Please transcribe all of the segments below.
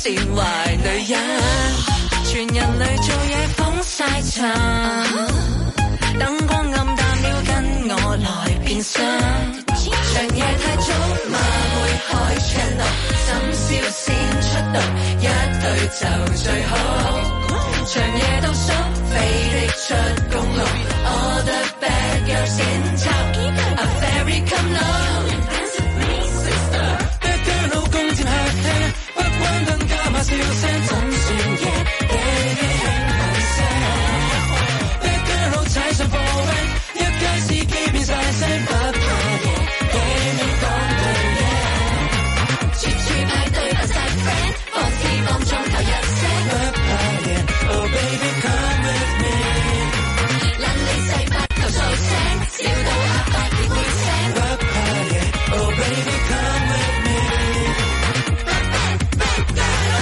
善壞女人，全人類做嘢風晒塵，燈光暗淡了跟我來變身，長夜太早馬會開 channel， 深宵先出動，一對就最好，長夜到宿飛的出公路 ，All the bad girls in town，A fairy come low。Dance with me, sister。Bad girl 老公接客廳，不關燈加碼笑聲，總算嘅，baby 輕好聲。Bad girl 老踩上貨位，一街司機變晒聲，不怕嘢，baby 講對嘢，處處派對扮晒 friend， 放 K 放鐘頭一聲，不怕嘢，Oh baby come with me。撚你細八頭數聲，笑到阿伯跌會聲，不怕嘢，Oh baby come with me。Bad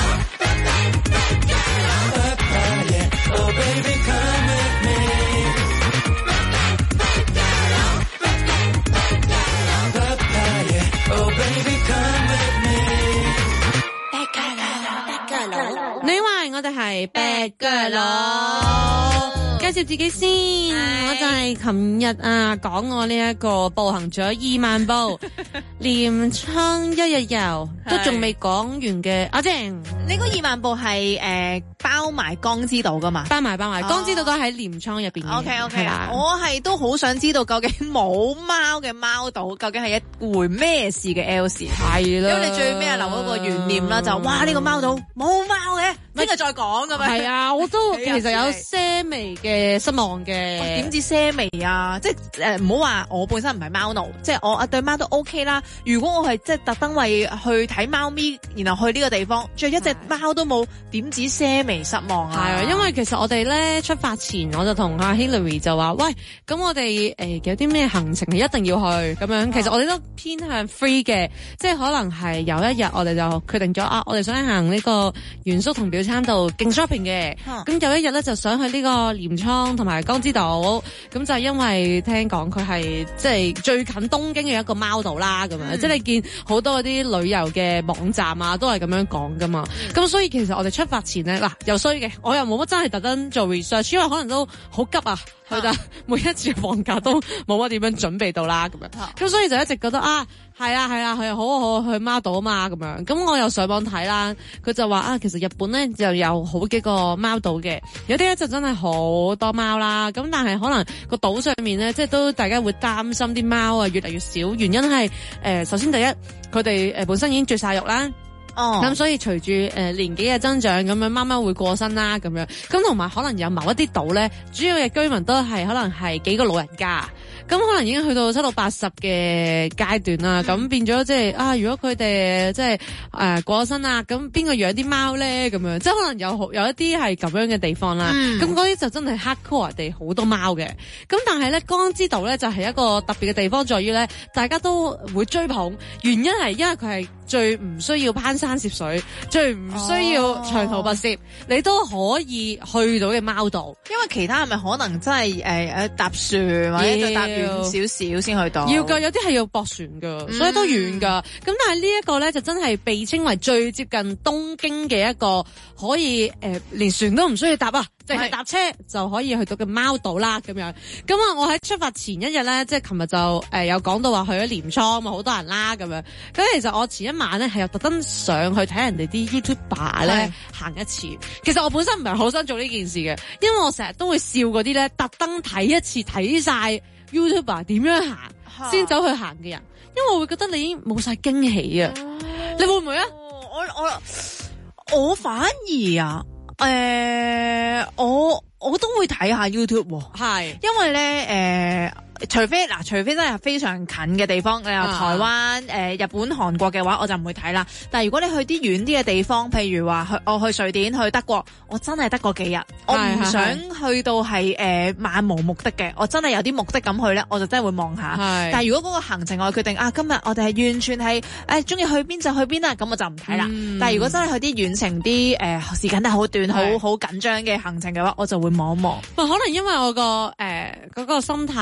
girl，不怕嘢，Oh baby come with me。不怕嘢，Oh baby come with me。Bad girl，Bad girl， 你話我哋係 bad girl 佬，介紹自己先。我就係琴日講我呢一個步行咗2萬步，鎌倉一日遊都仲未講完嘅。阿靜， 你嗰2萬步係包埋江之島噶嘛？ 包埋江之島都喺鎌倉入邊嘅。 OK， 我係都好想知道究竟冇貓嘅貓島究竟係一回咩事嘅 L 事？ 係啦， 因為你最尾係留嗰個懸念啦，就哇呢個貓島冇貓嘅，聽日再講咁樣。 係啊，我都其實有些微嘅失望嘅。 點知些微啊？即係唔好話我本身唔係貓奴，即係我對貓都 OK 啦。如果我係即係特登為去睇貓咪，然後去呢個地方，最一隻貓都冇，點止些微失望啊？ 係啊，因為其實我哋咧出發前，我就同阿 Hillary 就話：喂，咁我哋有啲咩行程係一定要去咁樣。其實我哋都偏向 free 嘅，即係可能係有一日我哋就決定咗我哋想行呢個原宿同表參道勁 shopping 嘅。咁有一日咧就想去呢個鎌倉同埋江之島，咁就係因為聽講佢係即係最近東京嘅一個貓島啦，咁樣即係你見好多嗰啲旅遊嘅網站啊，都係咁樣講噶嘛。咁所以其實我哋出發前咧，嗱又衰嘅，我又冇乜真係特登做 research， 因為可能都好急啊，去到每一次放假都冇乜點樣準備到啦，咁樣。咁所以就一直覺得係啊，佢好去貓島啊嘛，咁樣。咁我又上網睇啦，佢就話其實日本咧就有好幾個貓島嘅，有啲咧就真係好多貓啦。咁但係可能個島上面咧，即係都大家會擔心啲貓越嚟越少，原因係首先第一，佢哋本身已經絕晒育啦。咁所以隨住年紀嘅增長，咁樣貓貓會過身啦，咁樣。咁同埋可能有某一啲島咧，主要嘅居民都係可能係幾個老人家。咁可能已經去到7到80嘅階段啦，咁變咗即係如果佢哋即係過咗身啦，咁邊個養啲貓咧？咁樣即係可能有一啲係咁樣嘅地方啦。咁嗰啲就真係 hardcore 地好多貓嘅。咁但係咧，江之島咧就係一個特別嘅地方，在於咧大家都會追捧，原因係因為佢係最唔需要攀山涉水，最唔需要長途跋涉，你都可以去到嘅貓島。 因為其他係咪可能真係搭船或者就搭遠少少先去到？ 要㗎，有啲係要駁船㗎，所以都遠㗎。咁但係呢一個咧就真係被稱為最接近東京嘅一個可以連船都唔需要搭啊，淨係搭車就可以去到嘅貓島啦咁樣。咁我喺出發前一日咧，即係琴日就有講到話去咗鎌倉嘛，好多人啦咁樣。咁其實我前一晚咧係有特登上去睇人哋啲 YouTuber 咧行一次。其實我本身唔係好想做呢件事嘅，因為我成日都會笑嗰啲咧特登睇一次睇晒 YouTuber 點樣行先走去行嘅人，因為我會覺得你已經冇晒驚喜啊。你會唔會啊？ 我反而啊，我都會睇下 YouTube 喎， 係因為咧除非真係非常近嘅地方，你有台灣、日本、韓國嘅話，我就唔會睇啦。但係如果你去啲遠啲嘅地方，譬如話我去瑞典、去德國，我真係得嗰幾日，我唔想去到係漫無目的嘅，我真係有啲目的咁去咧，我就真係會望下。但係如果嗰個行程我決定今日我哋係完全係中意去邊就去邊啦，咁我就唔睇啦。但係如果真係去啲遠程啲時間都好短、好緊張嘅行程嘅話，我就會望一望。 可能因為我個嗰個心態咧有少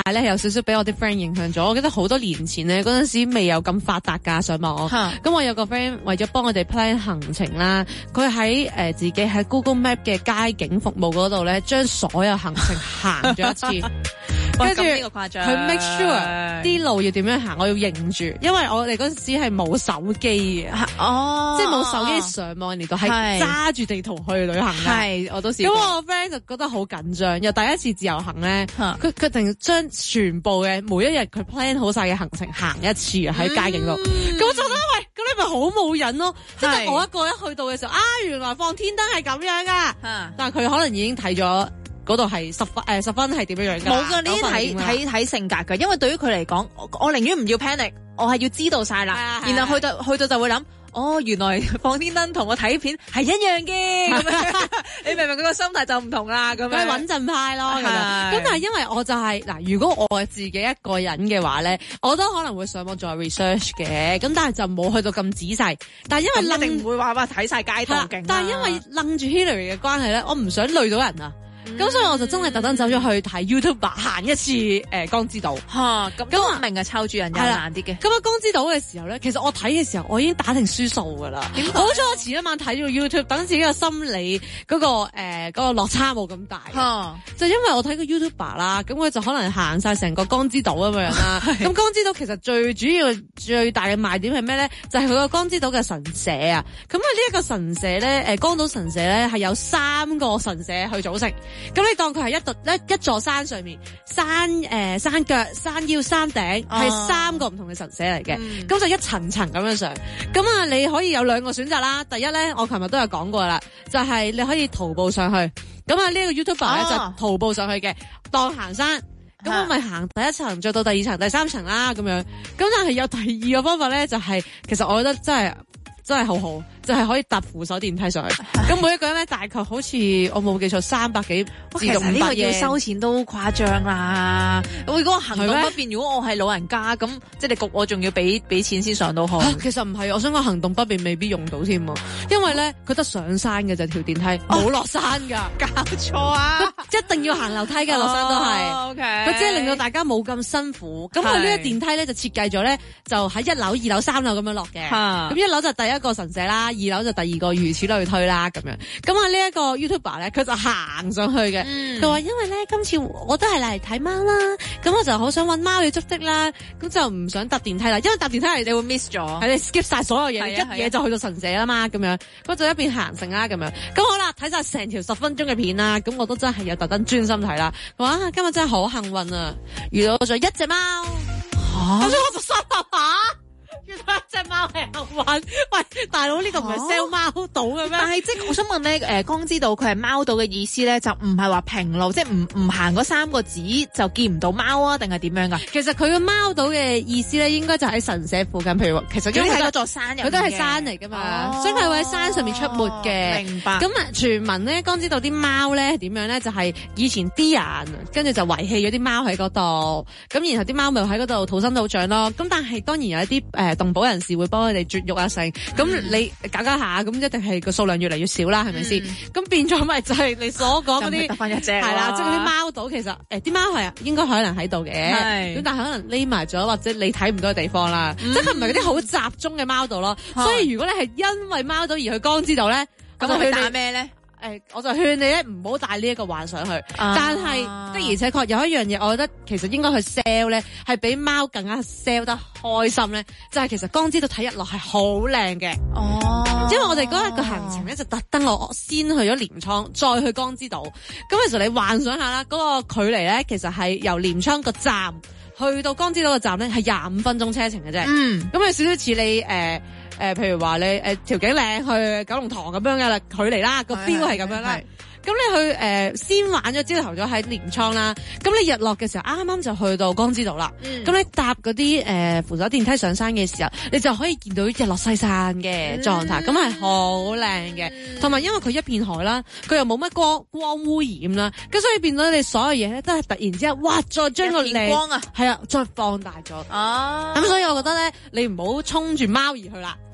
少少俾我啲 friend 影響咗。我記得好多年前咧，嗰陣時未有咁發達㗎上網。咁我有個 friend 為咗幫我哋 plan 行程啦，佢喺自己喺 Google Map 嘅街景服務嗰度咧，將所有行程行咗一次。跟住呢個誇張， 佢 make sure 啲路要點樣行，我要認住，因為我哋嗰陣時係冇手機嘅，即係冇手機上網年代，係揸住地圖去旅行嘅。 係，我都試過。 咁我 friend 就覺得好緊張，又第一次自由行咧，佢決定將全部嘅每一日佢 plan 好晒嘅行程行一次喺街景度。咁我就覺得喂，咁你咪好冇癮咯！即係我一個一去到嘅時候，原來放天燈係咁樣噶，但係佢可能已經睇咗。嗰度係10分係點樣樣㗎？冇㗎，呢啲睇性格㗎，因為對於佢嚟講，我寧願唔要 panic，我係要知道晒啦，然後去到就會諗，原來放天燈同我睇片係一樣嘅，咁樣你明唔明佢個心態就唔同啦，咁樣穩陣派咯，咁但係因為我就係嗱，如果我自己一個人嘅話咧，我都可能會上網做 research 嘅，咁但係就冇去到咁仔細。但係因為一定唔會話睇晒街道景， 但係因為楞住 Hillary 嘅關係咧，我唔想累到人啊。咁所以我就真係特登走咗去睇 YouTuber 行一次江之島。 咁我明啊，湊住人又難啲嘅。 咁啊江之島嘅時候咧，其實我睇嘅時候我已經打定輸數㗎啦。好彩我前一晚睇咗個 YouTube，等自己個心理嗰個落差冇咁大。就因為我睇個 YouTuber 啦，咁佢就可能行晒成個江之島咁樣啦。咁江之島其實最主要最大嘅賣點係咩咧？就係佢個江之島嘅神社啊。咁啊呢一個神社咧，江島神社咧係有3個神社去組成。咁你當佢係一座山上面，山腳、山腰、山頂係3個唔同嘅神社嚟嘅，咁就一層層咁樣上。咁啊，你可以有2個選擇啦。第一咧，我琴日都有講過啦，就係你可以徒步上去。咁啊，呢個 YouTuber 咧就徒步上去嘅，當行山。咁我咪行第1層，再到第2層、第3層啦，咁樣。咁但係有第2個方法咧，就係其實我覺得真係好好。就係可以搭扶手電梯上去，咁每一個人咧大概好似我冇記錯300幾至到500嘢。呢個要收錢都誇張啦！如果我行動不便，如果我係老人家咁，即係你焗我仲要俾錢先上到去。 其實唔係，我想講行動不便未必用到添啊，因為咧佢得上山嘅就條電梯，冇落山㗎。 搞錯啊！ 一定要行樓梯嘅，落山都係。 OK， 佢只係令到大家冇咁辛苦。咁佢呢個電梯咧就設計咗咧，就喺1樓、2樓、3樓咁樣落嘅。咁1樓就第一個神社啦。2樓就第2個，如此類推啦咁樣。咁啊呢一個 YouTuber 咧，佢就行上去嘅。佢話因為咧今次我都係嚟睇貓啦，咁我就好想搵貓嘅足跡啦，咁就唔想搭電梯啦，因為搭電梯係你會 miss 咗，係你 skip 晒所有嘢，一嘢就去到神社啦嘛，咁樣。咁就一邊行成啦咁樣。咁好啦，睇晒成條10分鐘嘅片啦，咁我都真係有特登專心睇啦。哇，今日真係好幸運啊，遇到咗一隻貓。咁所以我就心諗原來一隻貓係幸運。喂，大佬呢個唔係 sell 貓島嘅咩？ 但係即係我想問咧，江之島佢係貓島嘅意思咧，就唔係話平路，即係唔行嗰3個字就見唔到貓啊，定係點樣噶？ 其實佢嘅貓島嘅意思咧，應該就喺神社附近。譬如話，其實因為喺嗰座山入面， 佢都係山嚟噶嘛，所以佢會喺山上面出沒嘅。 明白。 咁啊，傳聞咧，江之島啲貓咧點樣咧？就係以前啲人跟住就遺棄咗啲貓喺嗰度，咁然後啲貓咪喺嗰度土生土長咯。咁但係當然有一啲動保人士會幫佢哋絕育啊成，咁你搞下，咁一定係個數量越嚟越少啦，係咪先？咁變咗咪就係你所講嗰啲得翻一隻， 係啦，即係嗰啲貓島其實啲貓係應該可能喺度嘅，咁但係可能匿埋咗或者你睇唔到嘅地方啦，即係佢唔係嗰啲好集中嘅貓島咯。所以如果你係因為貓島而去江之島咧， 咁我去打咩咧？ 我就勸你咧唔好帶呢一個幻想去，但係的而且確有一樣嘢，我覺得其實應該去 sell 咧，係比貓更加 sell 得開心咧，就係其實江之島睇日落係好靚嘅。因為我哋嗰日個行程咧就特登我先去咗鎌倉，再去江之島。咁其實你幻想下啦，嗰個距離咧其實係由鎌倉個站去到江之島個站咧係25分鐘車程嘅啫。咁有少少似你譬如話你調景嶺去九龍塘咁樣嘅距離啦，個 feel 係咁樣啦。咁你去先玩咗朝頭早喺鎌倉啦，咁你日落嘅時候啱啱就去到江之島啦。咁你搭嗰啲扶手電梯上山嘅時候，你就可以見到日落西山嘅狀態，咁係好靚嘅。同埋因為佢一片海啦，佢又冇乜光污染啦，咁所以變到你所有嘢咧都係突然之間，哇！再將個靚光啊，係啊，再放大咗。咁所以我覺得咧，你唔好衝住貓而去啦。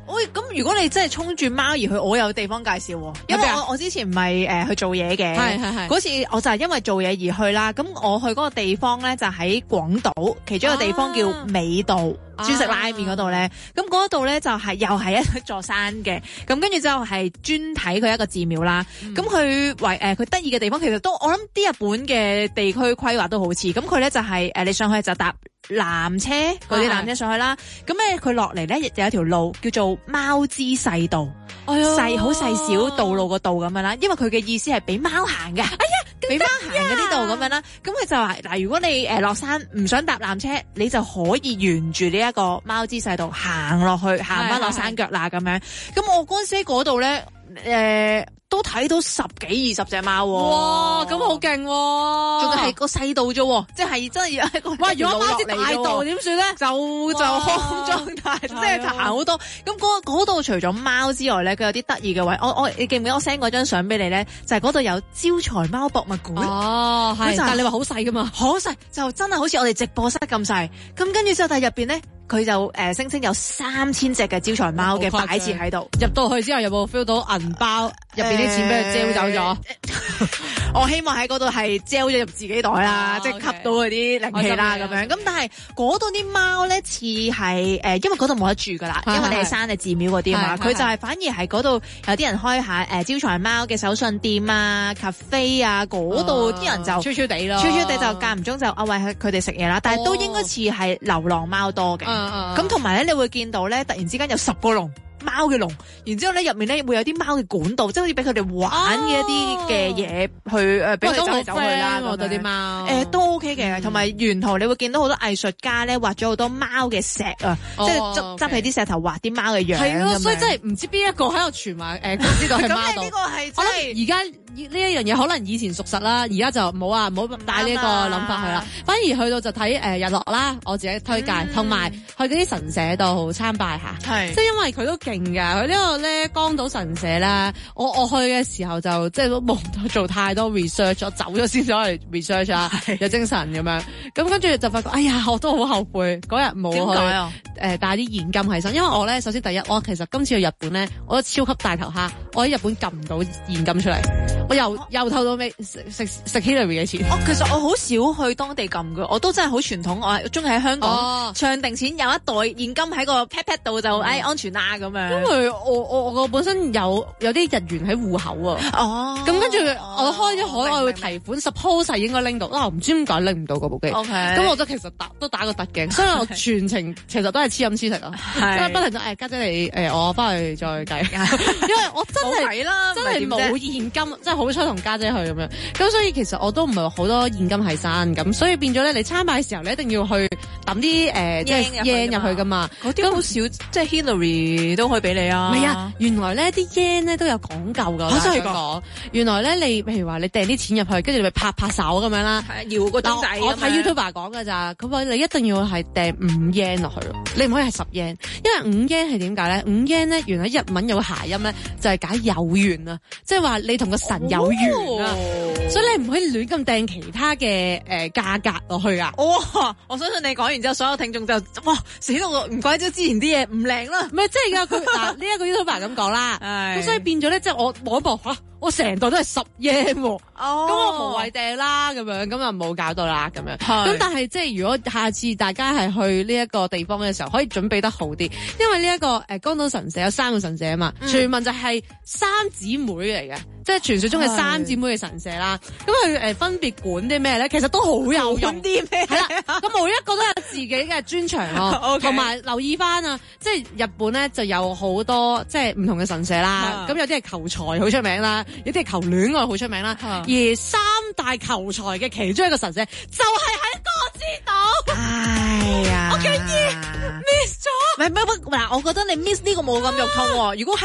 喂，咁如果你真係衝住貓而去，我有地方介紹喎，因為我之前唔係去做嘢嘅， 係嗰次我就係因為做嘢而去啦。咁我去嗰個地方咧就喺廣島，其中一個地方叫尾道。專食拉麵嗰度咧，咁嗰度咧就係又係一座山嘅，咁跟住之後係專睇佢一個寺廟啦。咁佢佢得意嘅地方，其實都我諗啲日本嘅地區規劃都好似，咁佢咧就係你上去就搭纜車嗰啲纜車上去啦。咁咧佢落嚟咧亦有一條路叫做貓之細道，細好細小道路個道咁樣啦。因為佢嘅意思係俾貓行嘅，俾貓行嘅呢度咁樣啦。咁佢就話嗱，如果你落山唔想搭纜車，你就可以沿住呢一個貓之細道行落去，行翻落山腳啦咁樣。咁我嗰陣時喺嗰度咧，都睇到10幾20隻貓喎。 哇，咁好勁喎！ 仲係個細道啫，即係真係一個。哇！如果貓之大道點算咧？就康莊大，即係行好多。咁嗰度除咗貓之外咧，佢有啲得意嘅位。你記唔記得我 send 嗰張相俾你咧？就係嗰度有招財貓博物館。 哦，係。但係你話好細噶嘛？ 好細，就真係好似我哋直播室咁細。咁跟住之後，但係入邊咧，佢就聲稱有3000隻嘅招財貓嘅擺設喺度。 入到去之後有冇 feel 到銀包入邊啲錢俾佢招走咗？ 我希望喺嗰度係招咗入自己袋啦，即係吸到嗰啲靈氣啦咁樣。咁但係嗰度啲貓咧似係因為嗰度冇得住噶啦，因為你係山嘅寺廟嗰啲嘛，佢就係反而係嗰度有啲人開下招財貓嘅手信店啊、cafe 啊，嗰度啲人就吹吹地咯， 吹吹地就間唔中就餵佢哋食嘢啦。但係都應該似係流浪貓多嘅。咁同埋咧，你會見到咧，突然之間有10個籠。貓嘅籠，然之後咧入面咧會有啲貓嘅管道，即係好似俾佢哋玩嘅一啲嘅嘢去俾佢走嚟走去啦。 我覺得啲貓都 OK 嘅，同埋沿途你會見到好多藝術家咧畫咗好多貓嘅石啊，即係執起啲石頭畫啲貓嘅樣。係咯， 所以真係唔知邊一個喺度傳話佢知道係貓度。 咁呢個係我諗而家呢一樣嘢可能以前屬實啦，而家就冇帶呢個諗法去啦。反而去到就睇日落啦，我自己推介，同埋去嗰啲神社度參拜下。即係因為佢都勁㗎，佢呢個咧江島神社啦，我去嘅時候就即係都冇做太多 research， 我走咗先走嚟 research 啊，有精神咁樣。咁跟住就發覺，哎呀，我都好後悔嗰日冇去帶啲現金喺身，因為我咧首先第一，我其實今次去日本咧，我都超級大頭蝦，我喺日本撳唔到現金出嚟，我由頭到尾食 Hillary 嘅錢。 其實我好少去當地撳㗎，我都真係好傳統，我中意喺香港唱定錢，有一袋現金喺個 pat pat 度就安全啦咁樣。 因為我本身有啲日元喺戶口啊，咁跟住我開咗海外提款 suppose 係應該拎到，我唔知點解拎唔到嗰部機。咁我都其實都打個突嘅，所以我全程其實都係黐飲黐食啊，即係不停就家姐你我翻去再計，因為我真係冇現金，即係好彩同家姐去咁樣，咁所以其實我都唔係好多現金喺身，咁所以變咗咧，你參拜嘅時候你一定要去抌啲即係 yen 入去噶嘛， 嗰啲好少，即係 Hillary 都可以俾你啊。 唔係啊，原來咧啲 yen 咧都有講究噶。我真係講，原來咧你譬如話你掟啲錢入去，跟住你咪拍手咁樣啦，搖個鐘仔。我睇 YouTuber 講噶咋，佢話你一定要係掟5 yen 落去，你唔可以係10 yen，因為5 yen 係點解咧？5 yen 咧原來日文有個諧音咧，就係解有緣啊，即係話你同個神有緣啊，所以你唔可以亂咁掟其他嘅價格落去啊。 哇！我相信你講完之後，所有聽眾就哇死到我唔怪之之前啲嘢唔靚啦。 唔係即係噶，佢嗱呢一個 YouTuber 咁講啦，咁所以變咗咧，即係我望一望吓，我成袋都係10 yen 喎，咁我無謂掟啦，咁樣咁就冇搞到啦，咁樣。咁但係即係如果下次大家係去呢一個地方嘅時候，可以準備得好啲，因為呢一個江島神社有3個神社啊嘛，傳聞就係3姊妹嚟嘅。即係傳說中嘅3姊妹嘅神社啦，咁佢分別管啲咩咧？其實都好有用啲咩？係啦，咁每一個都有自己嘅專長咯，同埋留意翻啊！即係日本咧就有好多即係唔同嘅神社啦，咁有啲係求財好出名啦，有啲係求戀愛好出名啦，而3大求財嘅其中一個神社就係喺歌之島。 哎呀， 我竟然 miss 咗！ 唔嗱，我覺得你 miss 呢個冇咁肉痛喎。如果係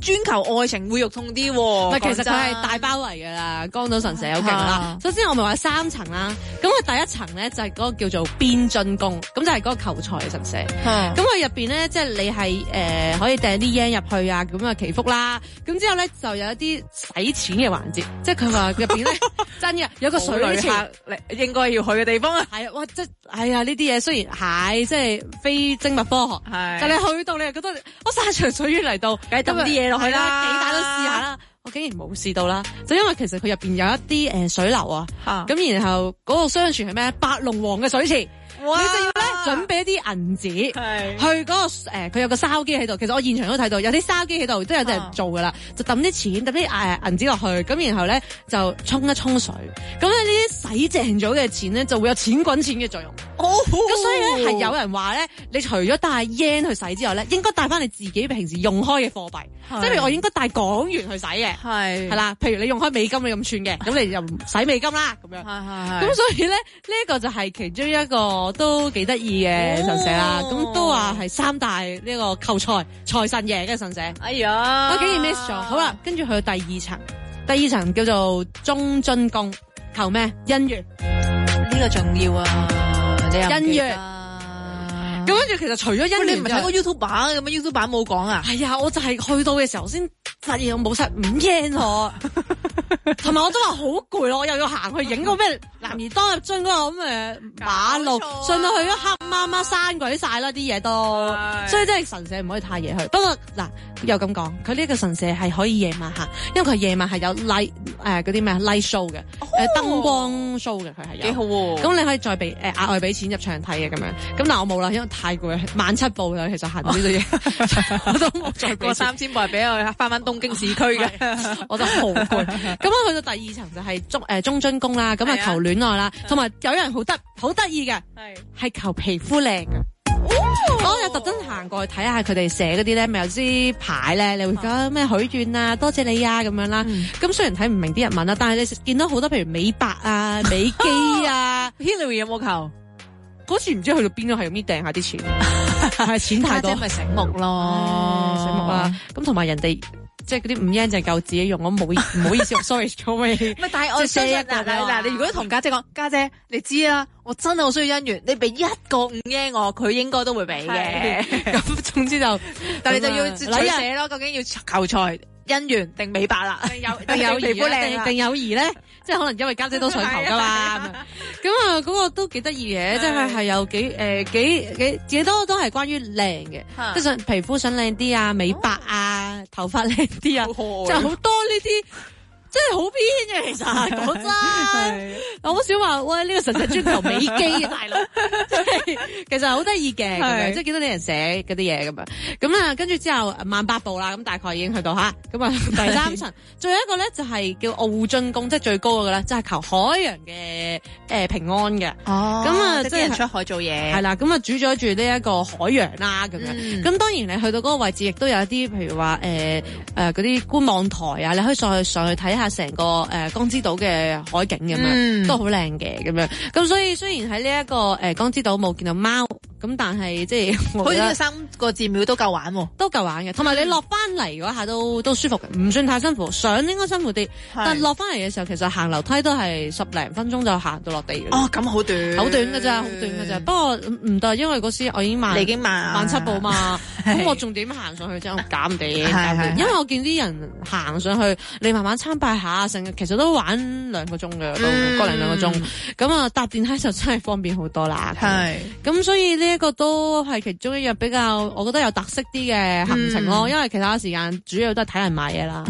專求愛情會肉痛啲喎。 唔係，其實佢係大包圍㗎啦，江島神社好勁啦。首先我咪話3層啦，咁佢第一層咧就係嗰個叫做邊津宮，咁就係嗰個求財嘅神社。咁佢入邊咧，即係你係可以掟啲 yen 入去啊，咁啊祈福啦。咁之後咧就有一啲使錢嘅環節，即係佢話入邊咧真嘅有個水池， 你應該要去嘅地方啊。 係啊，哇！即係係啊，呢啲嘢雖然係即係非精密科學，但你去到你又覺得我山長水遠嚟到， 梗係抌啲嘢落去啦， 幾大都試下啦。我竟然冇試到啦，就因為其實佢入邊有一啲水流啊，咁然後嗰個相傳係咩？白龍王嘅水池。哇！你就要咧準備一啲銀紙，去嗰個佢有個燒機喺度。其實我現場都睇到有啲燒機喺度，都有啲人做噶啦。就抌啲錢，抌啲銀紙落去，咁然後咧就沖一沖水。咁咧呢啲洗淨咗嘅錢咧就會有錢滾錢嘅作用。咁所以咧係有人話咧，你除咗帶 yen 去洗之外咧，應該帶翻你自己平時用開嘅貨幣。即係譬如我應該帶港元去洗嘅，係啦。譬如你用開美金你咁串嘅，咁你就唔使美金啦咁樣。咁所以咧呢一個就係其中一個都幾得意嘅神社啦。咁都話係3大呢個求財財神爺嘅神社。哎呀，我竟然 miss 咗。好啦，跟住去到第2層，第2層叫做中津宮，求咩？姻緣。 呢個重要啊！ 姻緣。咁跟住其實除咗姻緣， 你唔係睇過 YouTuber 咁樣 YouTuber 冇講啊？ 係啊，我就係去到嘅時候先發現我冇晒5 yen 喎，同埋我都話好攰咯，我又要行去影個咩男兒當入樽嗰個咁嘅馬路，上到去都黑媽媽閂鬼晒啦啲嘢都，所以真係神社唔可以太夜去。不過嗱又咁講，佢呢個神社係可以夜晚行，因為佢夜晚係有 light 嗰啲咩 light show 嘅，燈光 show 嘅，佢係有幾好喎。咁你可以再俾額外俾錢入場睇嘅咁樣。咁但我冇啦，因為太攰，17,000步啦，其實行呢啲嘢，我都冇再俾。過 3000步係俾我翻東京市區嘅， 我就好攰。咁我去到第2層就係中津宮啦，咁啊求戀愛啦，同埋有人好得意嘅，係求皮膚靚嘅。我有特登行過去睇下佢哋寫嗰啲咧，咪有啲牌咧，你會講咩許願啊，多謝你啊咁樣啦。咁雖然睇唔明啲日文啦，但係你見到好多譬如美白啊、美肌啊 ，Hillary 有冇求？ 嗰次唔知去到邊度，係咁掟下啲錢，係錢太多， 即係咪醒目咯？ 醒目啦。咁同埋人哋即係嗰啲5 yen 就夠自己用，我唔好意思，sorry，各位。 但係我相信嗱，你如果同家姐講，家姐你知啦，我真係好需要姻緣，你俾1個5 yen 我，佢應該都會俾嘅。 咁總之就， 但係你就要取捨咯，究竟要求財、姻緣定美白啦？定友誼定友誼咧？即係可能因為家姐都想求噶嘛，咁啊嗰個都幾得意嘅，即係佢係有幾多都係關於靚嘅，即係想皮膚想靚啲啊、美白啊、頭髮靚啲啊，就好多呢啲。真係好偏嘅，其實講真，我好少話喂呢個神社專求美肌嘅大佬，即係其實好得意嘅咁樣，即係見到啲人寫嗰啲嘢咁樣，咁啊跟住之後18,000步啦，咁大概已經去到吓，咁啊第3層，仲有一個咧就係叫奧津宮，即係最高嗰個咧，就係求海洋嘅平安嘅。哦，咁啊即係出海做嘢，係啦，咁啊主宰住呢一個海洋啦咁樣。咁當然你去到嗰個位置，亦都有一啲譬如話嗰啲觀望台啊，你可以上去睇下成個江之島嘅海景咁樣，都好靚嘅咁樣。咁所以雖然喺呢一個江之島冇見到貓，咁但係即係好似呢3個寺廟都夠玩喎， 都夠玩嘅。同埋你落翻嚟嗰下都舒服嘅，唔算太辛苦。上應該辛苦啲，但落翻嚟嘅時候其實行樓梯都係10零分鐘就行到落地嘅。 哦，咁好短， 好短㗎咋，好短㗎咋。不過唔得，因為嗰時我已經17,000步嘛，咁我仲點行上去啫？我搞唔掂，因為我見啲人行上去，你慢慢參拜下，其實都玩2個鐘嘅，都個零2個鐘。咁啊搭電梯就真係方便好多啦。係，咁所以呢一個都係其中一樣比較，我覺得有特色啲嘅行程咯。因為其他時間主要都係睇人買嘢啦，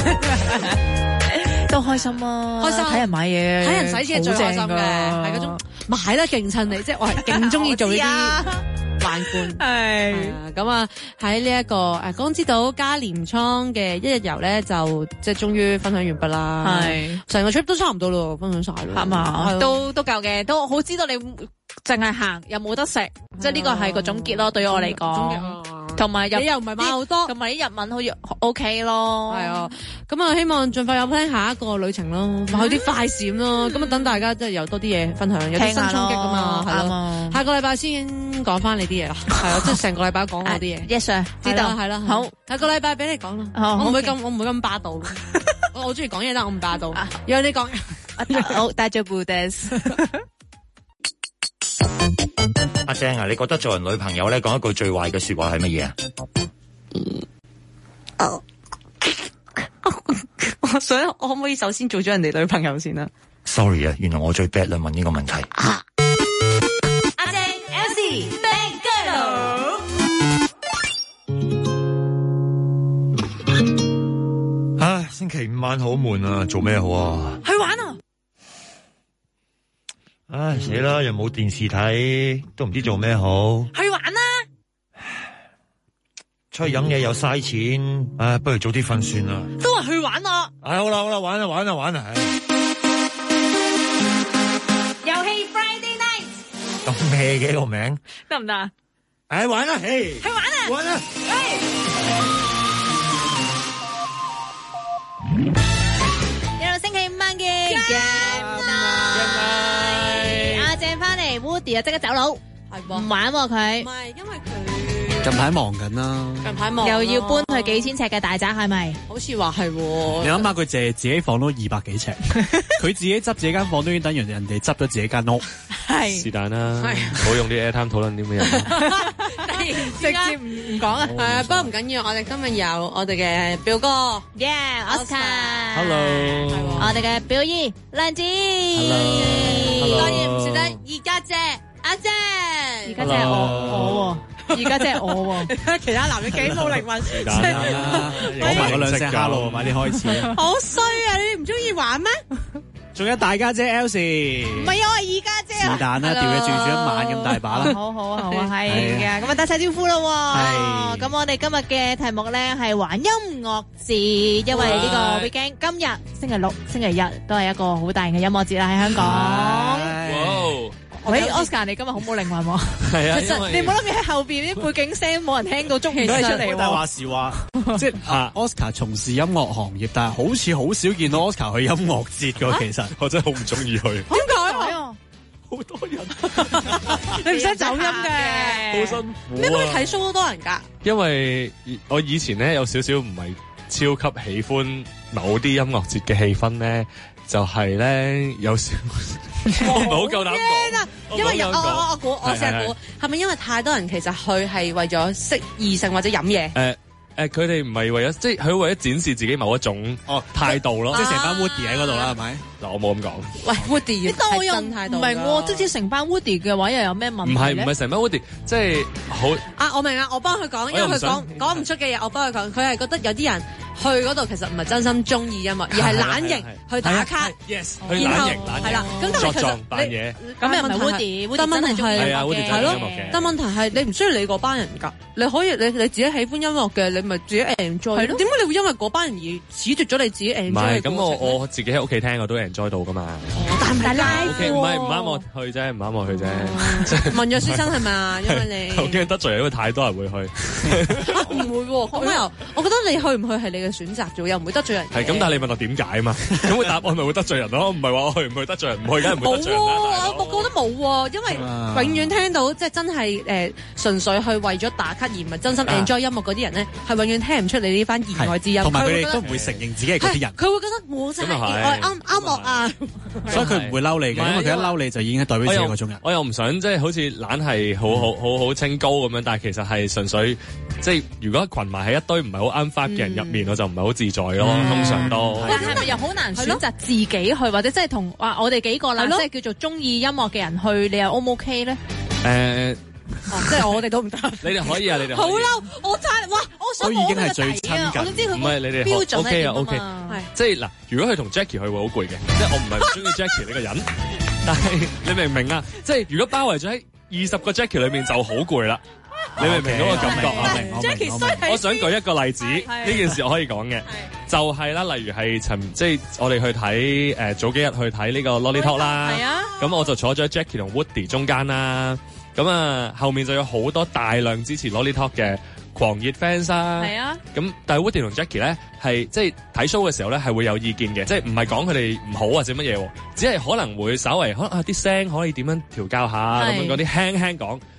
都開心啊！開心睇人買嘢， 睇人使錢係最開心嘅，係嗰種買得勁襯你，即係我係勁中意做呢啲宦官。係咁啊！喺呢一個江之島加鎌倉嘅1日遊咧，就即係終於分享完畢啦。係成個 trip 都差唔多咯，分享晒咯， 係嘛？都夠嘅，都好知道你淨係行又冇得食，即係呢個係個總結咯。對於我嚟講，同埋你又唔係買好多，同埋啲日文好似 OK 咯。係啊，咁啊希望盡快有 plan 下一個旅程咯，去啲快閃咯。咁啊等大家即係有多啲嘢分享，有啲新衝擊噶嘛，係咯。下個禮拜先講翻你啲嘢啦，係啊，即係成個禮拜講我啲嘢。 Yes sir，知道係啦， 好， 下個禮拜俾你講啦。我唔會咁霸道。我中意講嘢，但我唔霸道。讓你講。 好，大丈夫です。 阿正啊，你覺得做人女朋友咧講一句最壞嘅說話係乜嘢啊？ 我想我可唔可以首先做咗人哋女朋友先啊 ？Sorry 啊，原來我最 bad 啦，問呢個問題。 阿正 Elsie Bang Girl。 唉，星期五晚好悶啊，做咩好啊？ 去玩啊！ 唉，死啦，又冇電視睇，都唔知做咩好。 去玩啦！ 出去飲嘢又嘥錢，唉，不如早啲瞓算啦。 都話去玩咯。 唉，好啦，玩啊！ 遊戲 Friday Night 咁咩嘅個名？ 得唔得啊？ 唉，玩啦，嘿， 去玩啊！ 玩啊！ 有星期五晚嘅 Game Night，阿正翻嚟 ，Woody 啊即刻走佬，唔玩喎佢。 唔係，因為佢近排忙緊啦， 又要搬去幾千尺嘅大宅，係咪？ 好似話係。 你諗下佢淨係自己房都200幾尺，佢自己執自己間房都已經等於人哋執咗自己間屋。 係是但啦，唔好用啲 airtime 討論啲咩嘢。 直接唔講啊！ 係啊，不過唔緊要，我哋今日有我哋嘅表哥 ，Yeah，Oscar，Hello， Hello， 我哋嘅表姨梁子， 當然唔算得二家姐阿姐， 而家即係我喎，而家即係我喎， 其他男人幾冇靈魂， 是但啦， 講埋嗰兩聲 hello，快啲開始啦！ 好衰啊！你哋唔中意玩咩？ 仲有大家姐 Elsie， 唔係我係二家姐啊！ 是但啦，調嘅住一晚咁大把啦。 好啊，係嘅，咁啊打晒招呼咯喎。咁我哋今日嘅題目咧係玩音樂節，因為呢個 weekend 今日星期六、星期日都係一個好大型嘅音樂節啦，喺香港。喂，Oscar，你今日好冇靈魂喎！ 係啊， 其實你唔好諗住喺後邊啲背景聲冇人聽到，捉唔到你出嚟喎。 但係話時話，即係Oscar 從事音樂行業，但係好似好少見到 Oscar 去音樂節㗎。其實我真係好唔中意去。 點解啊？ 好多人， 你唔使走音嘅， 好辛苦。 你冇去睇 show 都多人㗎。 因為我以前咧有少少唔係超級喜歡某啲音樂節嘅氣氛咧，就係咧有少我唔係好夠膽講。 因為我估我成日估係咪因為太多人其實去係為咗識異性或者飲嘢？ 佢哋唔係為咗，即係佢為咗展示自己某一種態度咯， 即係成班 Woody 喺嗰度啦，係咪？ 嗱，我冇咁講。 喂，Woody， 但我又真態度唔係喎，即使成班 Woody 嘅話，又有咩問題咧？ 唔係成班 Woody，即係好我明啊，我幫佢講，因為佢講唔出嘅嘢，我幫佢講。佢係覺得有啲人去嗰度其實唔係真心中意音樂，而係懶型去打卡。 Yes， 去懶型係啦。咁但係其實扮嘢， 咁又唔係 Woody， 但問題係係咯， 但問題係你唔需要理嗰班人㗎，你可以你自己喜歡音樂嘅，你咪自己 enjoy。係咯，點解你會因為嗰班人而褫奪咗你自己 enjoy？唔係， 咁我自己喺屋企聽我都 enjoy 到㗎嘛。 但唔係 live 唔係唔啱我去啫，唔啱我去啫。 文弱書生係嘛？因為你我驚得罪人，因為太多人會去。 唔會喎，咁又我覺得你去唔去係你嘅選擇啫，又唔會得罪人。 係咁，但係你問我點解啊嘛？咁個答案咪會得罪人咯？唔係話我去唔去得罪人，唔去梗係唔會得罪人啦。 我覺得冇喎，因為永遠聽到即係真係純粹去為咗打卡而唔係真心 enjoy 音樂嗰啲人咧，係永遠聽唔出你呢番言外之音。 同埋佢哋都唔會承認自己係嗰啲人。 佢會覺得我真係愛啱樂啊， 所以佢唔會嬲你嘅，因為佢一嬲你就已經係代表自己嗰種人。 我又唔想即係好似懶係好清高咁樣，但係其實係純粹即係如果群埋喺一堆唔係好啱 vibe 嘅人入面，我就唔係好自在咯。通常都但係咪又好難選擇自己去，或者即係同我哋幾個啦，即係叫做中意音樂嘅人去，你又 O 唔 OK 咧？即係我哋都唔得。 你哋可以啊，你哋好嬲！我真哇，我想已經係最親近。 我想知佢唔係你哋標準 OK 啊 OK， 係即係嗱，如果佢同 Jackie 去會好攰嘅，即係我唔係唔中意 Jackie 呢個人，但係你明唔明啊？即係如果包圍咗喺20個 Jackie 裏面就好攰啦。你明唔明嗰個感覺啊？我想舉一個例子，呢件事我可以講嘅，就係啦，例如係即係我哋去睇早幾日去睇呢個 Lolly Talk 啦，咁我就坐咗 Jackie 同 Woody 中間啦，咁啊後面就有好多大量支持 Lolly Talk 嘅狂熱 fans 啊，咁但係 Woody 同 Jackie 咧係即係睇 show 嘅時候咧係會有意見嘅，即係唔係講佢哋唔好或者乜嘢，只係可能會稍微可能啲聲可以點樣調校下咁樣嗰啲輕輕講。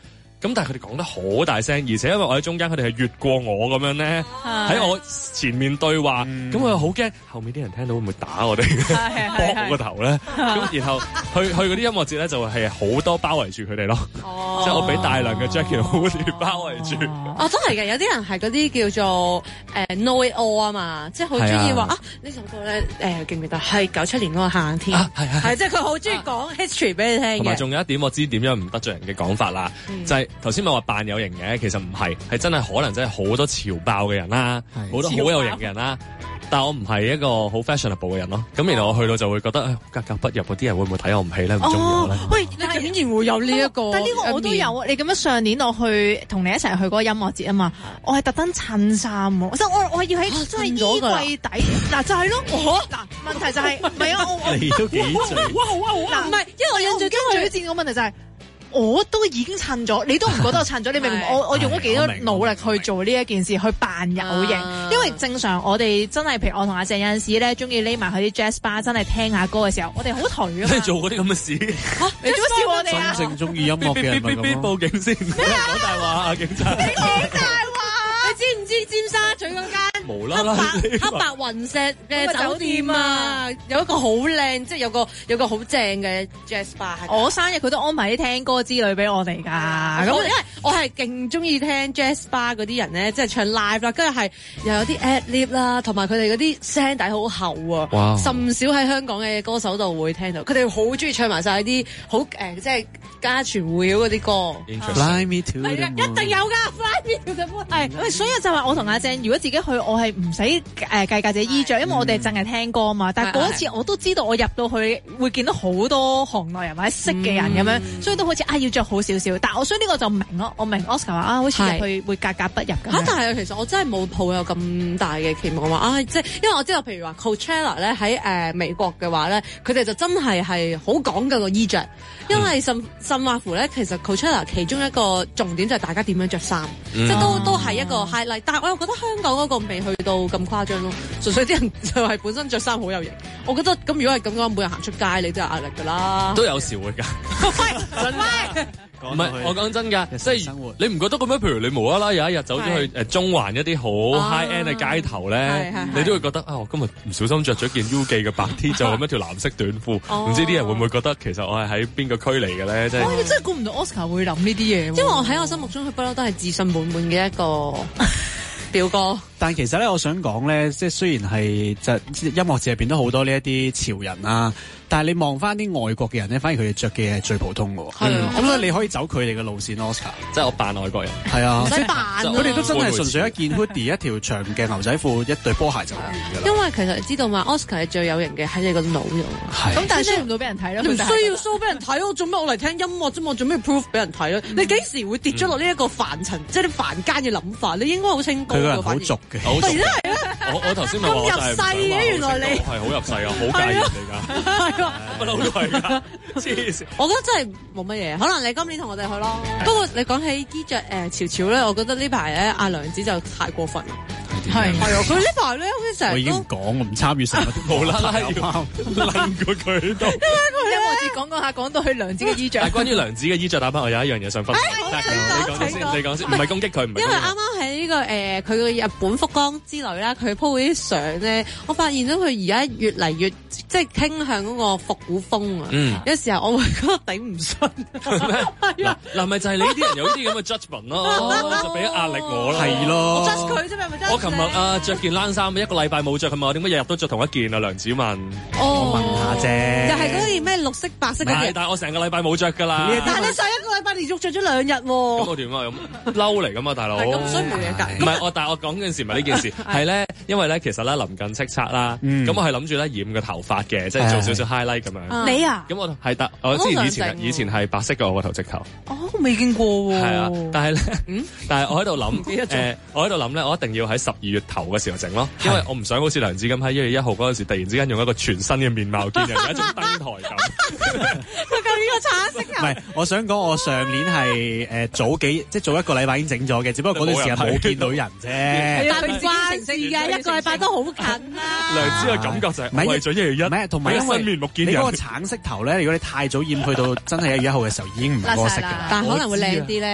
咁但係佢哋講得好大聲，而且因為我喺中間，佢哋係越過我咁樣咧，喺我前面對話，咁我又好驚後面啲人聽到會唔會打我哋，搏我個頭咧？咁然後去嗰啲音樂節咧，就係好多包圍住佢哋咯，即係我俾大量嘅 Jackie 蝴蝶包圍住。 哦，真係嘅，有啲人係嗰啲叫做Know It All 啊嘛，即係好中意話啊呢首歌咧記唔記得係97年嗰個夏天，係即係佢好中意講 history 俾你聽嘅。 同埋仲有一點，我知點樣唔得罪人嘅講法啦，就係頭先咪話扮有型嘅，其實唔係，係真係可能真係好多潮爆嘅人啦，好多好有型嘅人啦。但我唔係一個好 fashionable 嘅人咯，咁然後我去到就會覺得格格不入，嗰啲人會唔會睇我唔起咧？唔中意我咧？ 喂， 你竟然會有呢一個？ 但呢個我都有啊！你咁樣上年我去同你一齊去嗰個音樂節啊嘛，我係特登襯衫喎，即係我要喺真係衣櫃底嗱就係咯，嗱問題就係唔係啊？ 你都幾正嗱唔係，因為我印象中最戰個問題就係。我都已經襯咗，你都唔覺得我襯咗？你明唔明？我用咗幾多努力去做呢一件事，去扮有型。因為正常我哋真係，譬如我同阿鄭有陣時咧，中意匿埋去啲 jazz bar，真係聽下歌嘅時候，我哋好頹啊嘛。 你做嗰啲咁嘅事， 你做乜笑我哋啊？ 真正中意音樂嘅人咪咁咯。 報警先，講大話啊！警察， 你講大話！ 你知唔知尖沙咀嗰間無啦啦黑白雲石嘅酒店啊，有一個好靚，即係有個好正嘅 jazz bar。 我生日佢都安排啲聽歌之類俾我哋㗎。 咁因為我係勁中意聽 jazz bar 嗰啲人咧，即係唱 live 啦，跟住係又有啲 ad lib 啦，同埋佢哋嗰啲聲底好厚啊， 哇甚少喺香港嘅歌手度會聽到。佢哋好中意唱埋晒啲好即係家傳戶曉嗰啲歌。 Fly me to the 係啊，一定有㗎 ，Fly me to the moon。 係，所以就話我同阿鄭，如果自己去，我係唔使計價自己衣着，因為我哋淨係聽歌嘛。但係嗰一次我都知道，我入到去會見到好多行內人或者識嘅人咁樣，所以都好似要着好少少。但係我所以呢個就唔明咯，我明 Oscar 話好似入去會格格不入咁。 但係其實我真係冇抱有咁大嘅期望話即係因為我知道，譬如話 Coachella 咧喺美國嘅話咧，佢哋就真係好講究個衣着，因為甚或乎咧，其實 Coachella 其中一個重點就係大家點樣着衫，即係都係一個 highlight。但係我又覺得香港嗰個未去到咁誇張咯，純粹啲人就係本身着衫好有型。我覺得咁如果係咁嘅話，每日行出街你都有壓力㗎啦。 都有時會㗎。唔係，我講真㗎，即係你唔覺得咁樣？譬如你無啦啦有一日走咗去中環一啲好 high end 嘅街頭咧，你都會覺得我今日唔小心着咗件 U 記嘅白 T，就咁一條藍色短褲，唔知啲人會唔會覺得其實我係喺邊個區嚟嘅咧？即係我真係估唔到 Oscar 會諗呢啲嘢， 因為我喺我心目中佢不嬲都係自信滿滿嘅一個表哥。 但其實咧，我想講咧，即係雖然係就音樂節入邊都好多呢一啲潮人啊，但係你望翻啲外國嘅人咧，反而佢哋着嘅係最普通嘅。係啊，咁所以你可以走佢哋嘅路線 ，Oscar。 即係我扮外國人。 係啊， 唔使扮。 佢哋都真係純粹一件 hoodie、一條長嘅牛仔褲、一對波鞋就完㗎啦。 因為其實你知道嘛 ，Oscar 係最有型嘅喺你個腦度。 係。 咁但係 show 唔到俾人睇咯。 你唔需要 show 俾人睇咯，做咩我嚟聽音樂啫嘛？做咩 proof 俾人睇咯？你幾時會跌咗落呢一個凡塵，即係啲凡間嘅諗法？你應該好清高。 佢個人好俗嘅。 係啦。 我頭先咪話咁入世嘅，原來你係好入世啊，好介意嚟㗎，係啊，不嬲都係㗎，黐線！ 我覺得真係冇乜嘢，可能你今年同我哋去咯。不過你講起衣着潮潮咧，我覺得呢排咧阿梁子就太過分啦。係啊，佢呢排咧好似成日都我已經講，我唔參與成日都無啦啦要擸過佢度。 因為佢音樂節講下講到去梁子嘅衣着。 但係關於梁子嘅衣着打扮，我有一樣嘢想分享。你講先，唔係攻擊佢，唔係。 因為啱啱喺呢個佢嘅日本福岡之旅啦，佢 po 嗰啲相咧，我發現到佢而家越嚟越即係傾向嗰個復古風啊。有時候我會覺得頂唔順。 嗱咪就係你呢啲人有啲咁嘅 judgment 咯，就俾壓力我啦。 係咯。 我 judge 佢啫嘛，咪 judge 我琴日着件冷衫，一個禮拜冇着，佢問我點解日日都着同一件啊？梁子文， 我問下啫。 又係嗰件咩綠色白色嗰件。 但係我成個禮拜冇着㗎啦。 但係你上一個禮拜連續着咗2日喎。 咁我點啊？咁嬲嚟㗎嘛，大佬。 咁所以冇嘢㗎。 唔係但係我講嗰件事唔係呢件事，係咧，因為咧其實咧臨近叱咤啦，咁我係諗住咧染個頭髮嘅，即係做少少 highlight 咁樣。 你啊？ 咁我係我之前以前係白色嘅我個頭直頭。 哦，未見過喎。 係啊，但係咧，但係我喺度諗，我喺度諗咧，我一定要喺12月頭嘅時候整咯，因為我唔想好似梁子咁喺1月1號嗰陣時突然之間用一個全新嘅面貌見人，有一種登台感。 佢究竟個橙色啊？ 唔係，我想講我上年係早一個禮拜已經整咗嘅，只不過嗰段時間冇見到人啫。 但唔關事㗎，一個禮拜都好近啦。 梁子嘅感覺就係為咗1月1， 唔係同埋新面目見人。 你嗰個橙色頭咧，如果你太早染去到真係1月1號嘅時候，已經唔係嗰個色㗎啦。 但可能會靚啲咧。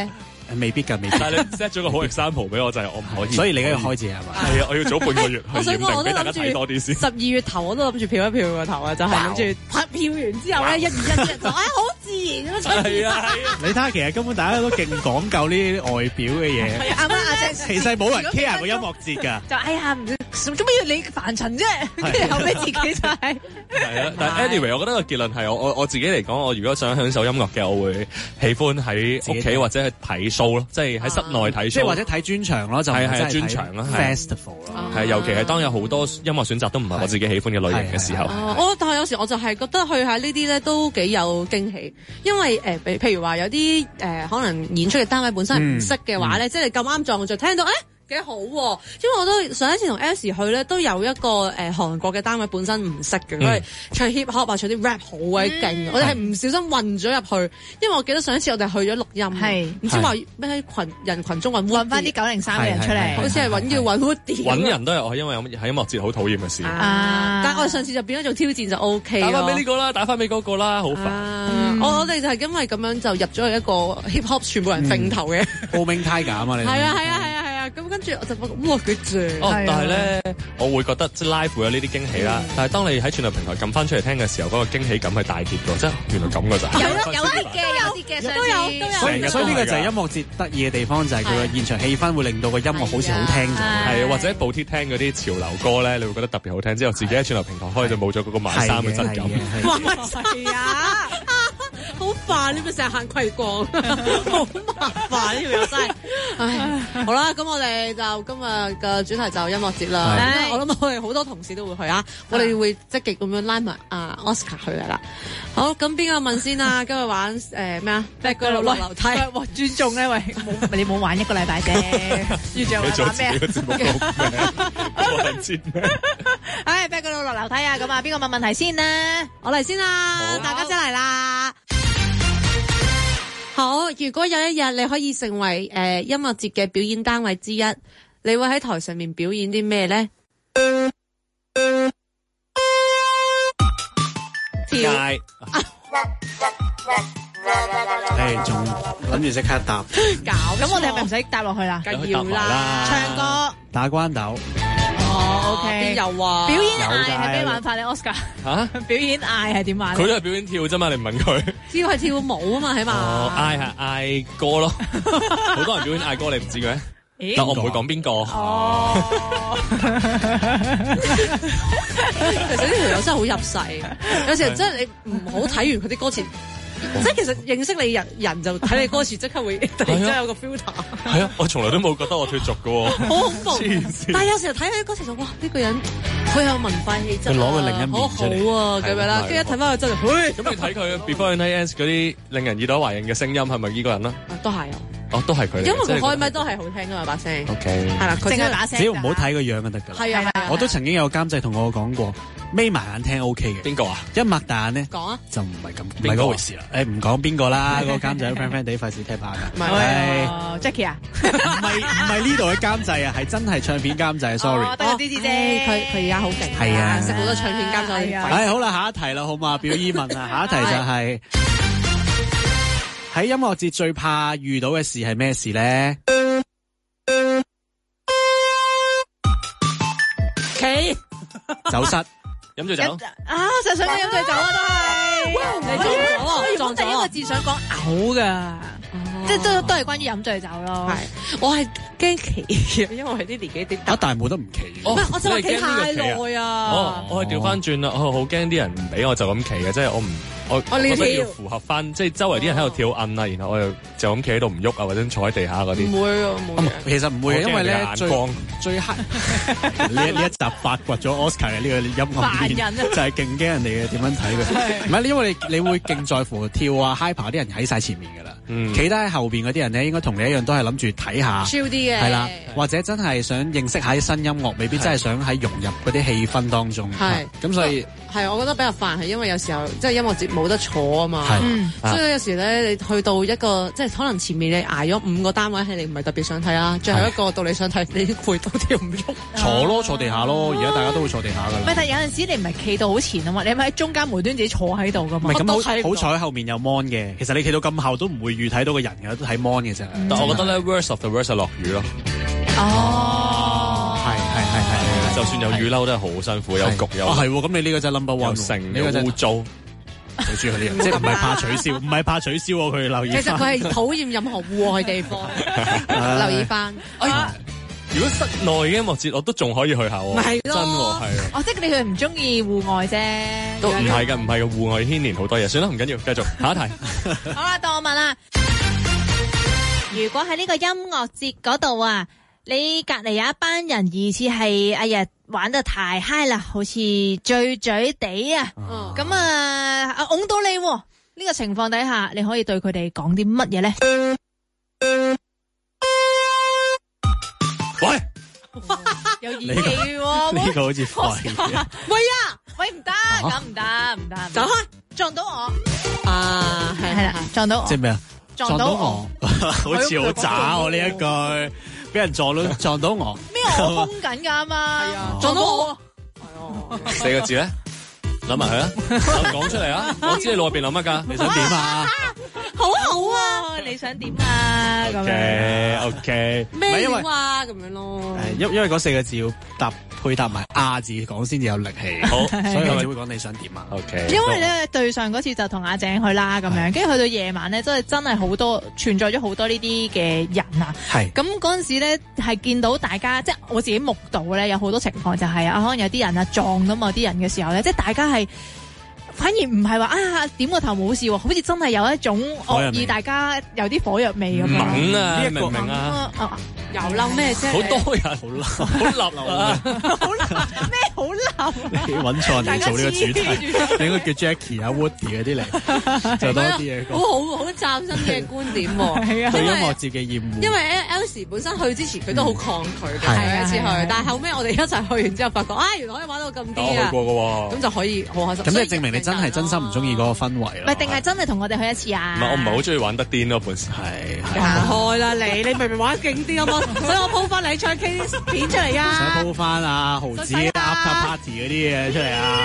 未必㗎，未必。 但係你 set 咗個好 example 俾我，就係我唔可以。 所以你而家要開始係嘛？ 係啊，我要早半個月去我想講驗定， 我都俾大家睇多啲先。 12月頭我都諗住漂一漂個頭啊，就係諗住拍漂完之後咧，1、2、1就好自然咁樣出現。 係啊， 你睇下，其實根本大家都勁講究呢啲外表嘅嘢。 啱啱阿姐其實冇人 care 個音樂節㗎。 就哎呀，做咩要你凡塵啫？跟住後尾自己就係係啊，但係 anyway，我覺得個結論係我自己嚟講，我如果想享受音樂嘅，我會喜歡喺屋企或者係睇 show 咯，即係喺室內睇 show， 即係或者睇專場咯，就係專場咯 ，festival 咯， 係尤其係當有好多音樂選擇都唔係我自己喜歡嘅類型嘅時候。 但係有時我就係覺得去下呢啲咧都幾有驚喜，因為譬如話有啲可能演出嘅單位本身係唔識嘅話咧，即係你咁啱撞就聽到幾好喎，因為我都上一次同 S 去咧，都有一個韓國嘅單位本身唔識嘅，佢係唱 hip hop 啊，唱啲 rap 好鬼勁，我哋係唔小心混咗入去，因為我記得上一次我哋去咗錄音，唔知話咩喺人群中揾翻啲903嘅人出嚟， 好似係要揾 Woody， 揾人都係我因為喺音樂節好討厭嘅事。 但係我哋上次就變咗做挑戰就 OK 咯， 打翻俾呢個啦，打翻俾嗰個啦，好煩。 我哋就係因為咁樣就入咗去一個 hip hop 全部人揈頭嘅報名胎㗎嘛，你係啊，咁跟住我就發覺哇幾正！ 但係咧，我會覺得即係 live 會有呢啲驚喜啦。但係當你喺串流平台撳翻出嚟聽嘅時候，嗰個驚喜感係大跌嘅，即係原來咁嘅咋。 有啲嘅，都有。 所以呢個就係音樂節得意嘅地方，就係佢嘅現場氣氛會令到個音樂好似好聽咗。 係或者補貼聽嗰啲潮流歌咧，你會覺得特別好聽。之後自己喺串流平台開就冇咗嗰個買衫嘅質感。 係啊！好煩，你咪成日行葵廣，好麻煩呢條友真係。唉，好啦，咁我哋就今日嘅主題就音樂節啦。我諗我哋好多同事都會去啊，我哋會積極咁樣拉埋Oscar 去噶啦。好，咁邊個問先啊？今日玩咩啊？back 嗰度落樓梯， 尊重咧喂，你冇玩一個禮拜啫，尊重玩咩啊？ 我唔知咩。 唉，back 嗰度落樓梯啊！咁啊，邊個問問題先呢？ 我嚟先啦，大家先嚟啦。好，如果有一日你可以成為音樂節嘅表演單位之一，你會喺台上面表演啲咩咧？跳。 仲諗住即刻答。 咁我哋係咪唔使答落去啦？ 梗要啦。 唱歌。 打關斗。 OK。 邊有啊？ 表演嗌係咩玩法咧 ，Oscar？表演嗌係點玩？ 佢都係表演跳啫嘛，你唔問佢。 跳係跳舞啊嘛，起碼。 嗌係嗌歌咯，好多人表演嗌歌，你唔知嘅咩？但我唔會講邊個。 其實呢條友真係好入世，有時真係你唔好睇完佢啲歌詞。即係其實認識你人就睇你歌詞，即刻會突然之間有個 filter。 係啊，我從來都冇覺得我脫俗嘅喎。 好恐怖！但係有時候睇佢啲歌詞就哇，呢個人佢有文化氣質， 佢攞個另一面出嚟， 好啊咁樣啦。跟住一睇翻佢真係，咁你睇佢 Before the Night Ends 嗰啲令人耳朵懷孕嘅聲音係咪呢個人啦？ 都係啊。 都係佢。 因為佢開咪都係好聽㗎嘛把聲。 OK。係啦，淨係把聲。 只要唔好睇個樣就得㗎啦。 係啊。 我都曾經有監製同我講過，眯埋眼聽 OK 嘅。 邊個啊？ 一擘大眼咧， 講啊， 就唔係咁，唔係嗰回事啦。唔講邊個啦，嗰個監製 friend friend 地費事踢下㗎。 唔係 Jackie 啊？ 唔係呢度嘅監製啊，係真係唱片監製。Sorry。 得個啲啫。 佢而家好勁。 係啊， 識好多唱片監製。 好啦，下一題啦，好嘛？表姨問啊，下一題就係喺音樂節最怕遇到嘅事係咩事咧？走失。 飲醉酒就想講飲醉酒啊，都係。你撞咗，我字想講嘔噶，即係都係關於飲醉酒咯。 係，我係驚企，因為我係啲年紀啲大。 但係冇得唔企。 唔係，我就話企太耐啊。 我係調翻轉啦，我好驚啲人唔俾我就咁企嘅，即係我覺得要符合翻，即係周圍啲人喺度跳韌啊，然後我又就咁企喺度唔喐啊，或者坐喺地下嗰啲。 唔會啊，冇。 其實唔會，因為咧最黑呢一集發掘咗 Oscar 嘅呢個音樂面，就係勁驚人哋嘅點樣睇佢。唔係，因為你會勁在乎跳啊 hyper 啲人喺晒前面㗎啦，企得喺後邊嗰啲人咧，應該同你一樣都係諗住睇下， 超啲嘅， 係啦，或者真係想認識下啲新音樂，未必真係想喺融入嗰啲氣氛當中。 係， 咁所以係我覺得比較煩，係因為有時候即係音樂節冇得坐啊嘛，所以有時咧你去到一個即係可能前面你捱咗5個單位係你唔係特別想睇啦，最後一個到你想睇，你攰到跳唔喐。 坐咯，坐地下咯，而家大家都會坐地下㗎啦。 但係有陣時你唔係企到好前啊嘛，你係咪喺中間無端自己坐喺度㗎嘛？ 唔係咁好彩後面有 mon 嘅，其實你企到咁後都唔會預睇到個人嘅，都睇 mon 嘅啫。 但我覺得咧 worst of the worst 係落雨咯。 哦， 係， 就算有雨褸都係好辛苦，有焗有。 係喎，咁你呢個真係 number one， 成呢個真污糟。 好中意佢呢樣，即係唔係怕取消，唔係怕取消喎，佢留意。 其實佢係討厭任何戶外地方，留意翻。 如果室內嘅音樂節，我都仲可以去下喎。 咪係咯， 真喎，係啊。 哦，即係你佢唔中意戶外啫。 都唔係嘅，唔係嘅，戶外牽連好多嘢。算啦，唔緊要，繼續下一題。 好啦，到我問啦。如果喺呢個音樂節嗰度啊，你隔離有一班人疑似係哎呀玩得太嗨啦，好似醉醉地啊，咁擁到你喎，呢個情況底下，你可以對佢哋講啲乜嘢咧？ 喂， 有演技喎， 呢個好似廢嘅。 喂唔得，咁唔得， 走開， 撞到我， 係啦，撞到我， 即係咩啊？ 撞到我， 好似好渣喎呢一句，俾人撞到我。 咩我空緊㗎嘛？係啊，撞到我 4個字咧，諗埋佢啊，講出嚟啊！我知你腦入邊諗乜㗎，你想點啊？ 好啊，你想點啊？咁樣 OK， 咩料啊？咁樣咯。 因為嗰4個字要配搭埋字講先至有力氣。好，所以我只會講你想點啊 ？OK。 因為咧對上嗰次就同阿鄭去啦，咁樣，跟住去到夜晚咧，真係好多存在咗好多呢啲嘅人啊。 係。 咁嗰陣時咧係見到大家，即係我自己目睹咧，有好多情況就係可能有啲人撞到某啲人嘅時候咧，即係大家係。反而唔係話點個頭冇事喎，好似真係有一種惡意，大家有啲火藥味咁樣。 猛啊！明唔明啊？ 又嬲咩啫？ 好多人好嬲，好立啊！ 好立咩？好立！ 你揾錯人嚟做呢個主題，你應該叫 Jackie 啊、Woody 嗰啲嚟，就多啲嘢講。 好嶄新嘅觀點喎。係啊， 對音樂節嘅厭惡。 因為 Elsie 本身去之前佢都好抗拒嘅，第一次去，但係後尾我哋一齊去完之後，發覺原來可以玩到咁啲啊！ 我去過嘅喎， 咁就可以好開心。 咁即係證明你真係真心唔中意嗰個氛圍啦。 唔係，定係真係同我哋去一次啊？ 唔係，我唔係好中意玩得癲咯，本身係。 行開啦你明明玩得勁啲咁啊！所以我 po 翻你唱 K 片出嚟啊！ 想 po 翻豪子 after party 嗰啲嘢出嚟啊！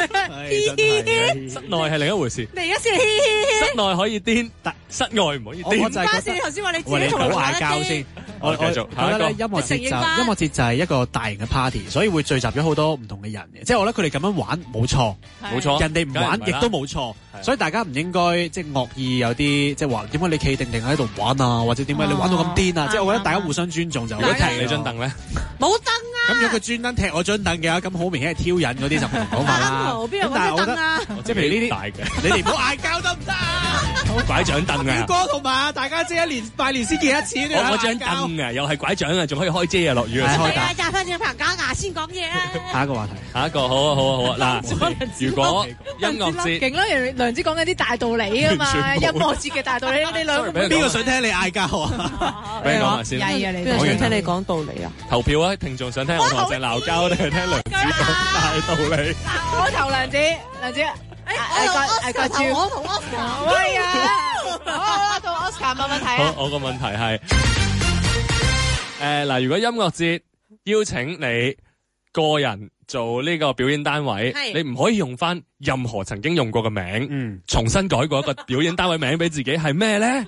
室內係另一回事。 你而家先室內可以癲，但室外唔可以癲。 我就係覺得頭先話你自己你同唔好嗌交先。我繼續下一個。 音樂節就係一個大型嘅 party，所以會聚集咗好多唔同嘅人嘅。即係我覺得佢哋咁樣玩冇錯， 冇錯。 人哋唔玩亦都冇錯，所以大家唔應該即係惡意有啲即係話點解你企定定喺度玩啊，或者點解你玩到咁癲啊？即係我覺得大家互相尊重就好。 如果踢你張凳咧， 冇凳啊！ 咁如果佢專登踢我張凳嘅話，咁好明顯係挑釁嗰啲就唔同講法啦。 邊有嗰啲凳啊？ 即係譬如呢啲大嘅， 你哋唔好嗌交得唔得啊？ 拐杖凳啊！ 表哥同埋大家姐一年拜年先見一次， 我嗰張凳啊，又係拐杖啊，仲可以開遮啊，落雨啊， 係啊，揸翻隻棚假牙先講嘢啊！ 下一個話題， 下一個好啊！嗱，如果音樂節勁啦，梁子講緊啲大道理啊嘛，音樂節嘅大道理，你兩邊個想聽你嗌交啊？ 俾你講埋先。 邊個想聽你講道理啊？ 投票啊！聽眾想聽我同阿鄭鬧交定係聽梁子講大道理？ 我投梁子。 我同 Oscar， 喂啊！我同 Oscar 問問題啊！ 好，我個問題係嗱，如果音樂節邀請你個人做呢個表演單位，你唔可以用翻任何曾經用過嘅名，重新改過一個表演單位名俾自己，係咩咧？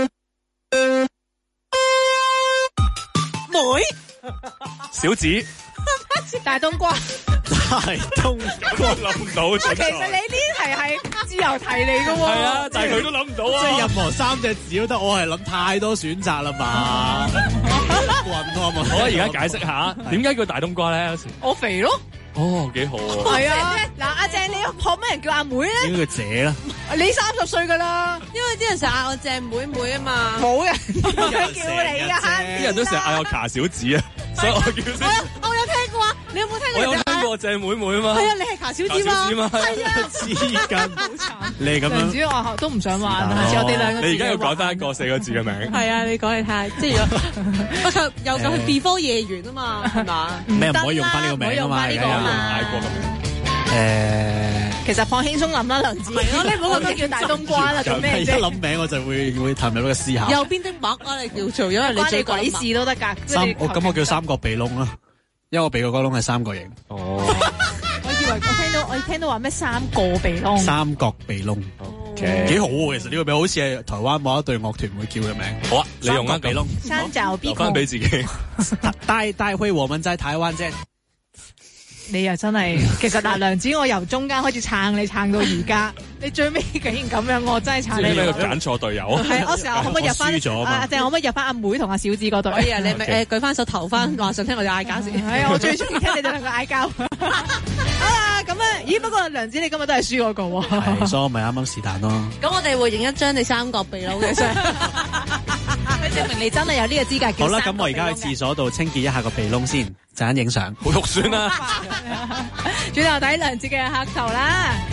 妹， 小子， 大冬瓜。 係冬瓜諗唔到。 其實你呢題係自由題嚟㗎喎。 係啊，但係佢都諗唔到啊。 即係任何3隻字都得，我係諗太多選擇啦嘛。 我而家解釋下點解叫大冬瓜咧？ 我肥咯。 哦，幾好啊！ 係啊，嗱，阿鄭，你學乜人叫阿妹咧？ 應該叫姐啦。 你30歲㗎啦， 因為啲人成日嗌我鄭妹妹啊嘛。 冇人叫你啊！ 啲人都成日嗌我卡小子啊，所以我叫我有聽過啊，你有冇聽過？ 我有聽過鄭妹妹嘛？ 係啊，你係卡小子嘛？係啊， 黐筋，好慘。你咁樣， 梁子我都唔想玩，下次我哋兩個。 你而家要講翻一個4個字嘅名。 係啊，你講嚟睇下，即係如果又夠 before 夜園啊嘛，係嘛？ 咩唔可以用翻呢個名啊嘛？ 嗌過咁樣。 其實放輕鬆諗啦，梁子。係咯，你唔好咁樣叫大冬瓜啦，做咩啫？ 一諗名我就會投入一個思考。 右邊的麥啊，你叫做，因為你最鬼事都得㗎。 咁我叫三角鼻窿啦，因為我鼻個窿係3角形。 哦。我以為我聽到話咩3個鼻窿。 3角鼻窿。 OK， 幾好喎！其實呢個名好似係台灣某一隊樂團會叫嘅名。 好啊，你用啊， 鼻窿， 山爪 B 留翻俾自己。 帶回我們在台灣啫。 你又真係，其實嗱，梁子我由中間開始撐你撐到而家，你最尾竟然咁樣，我真係撐你。 你揀錯隊友。 係，我成日可唔可以入翻？阿鄭可唔可以入翻阿妹同阿小子嗰隊？ 可以啊，你咪舉翻手投翻，話想聽我哋嗌交先。 係啊，我最中意聽你哋兩個嗌交。好啦，咁啊，咦？不過梁子你今日都係輸嗰個喎。 係，所以我咪啱啱是但咯。 咁我哋會影一張你三角鼻窿嘅相， 佢證明你真係有呢個資格。 好啦，咁我而家去廁所度清潔一下個鼻窿先，陣間影相。 好肉酸啊！ 轉頭睇梁子嘅客頭啦。